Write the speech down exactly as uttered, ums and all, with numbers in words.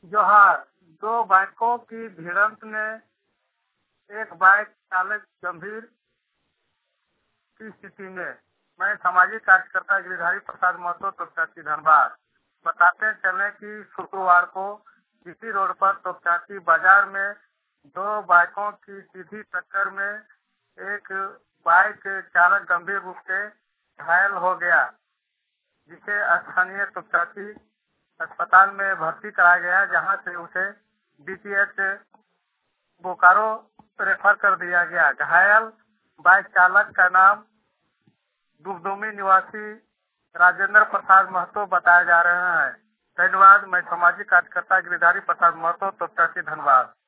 जोहार। दो बाइकों की भिड़ंत में एक बाइक चालक गंभीर की स्थिति में। मैं सामाजिक कार्यकर्ता गिरिधारी प्रसाद महतो तोपचांची धनबाद। बताते चले कि शुक्रवार को जीटी रोड पर तोपचांची बाजार में दो बाइकों की सीधी टक्कर में एक बाइक चालक गंभीर रूप से घायल हो गया, जिसे स्थानीय तोपचांची अस्पताल में भर्ती कराया गया, जहां से उसे डीपीएच बोकारो रेफर कर दिया गया। घायल बाइक चालक का नाम दुबदुमी निवासी राजेंद्र प्रसाद महतो बताया जा रहा है। धन्यवाद। मैं सामाजिक कार्यकर्ता गिरिधारी प्रसाद महतो तोपचांची धनबाद।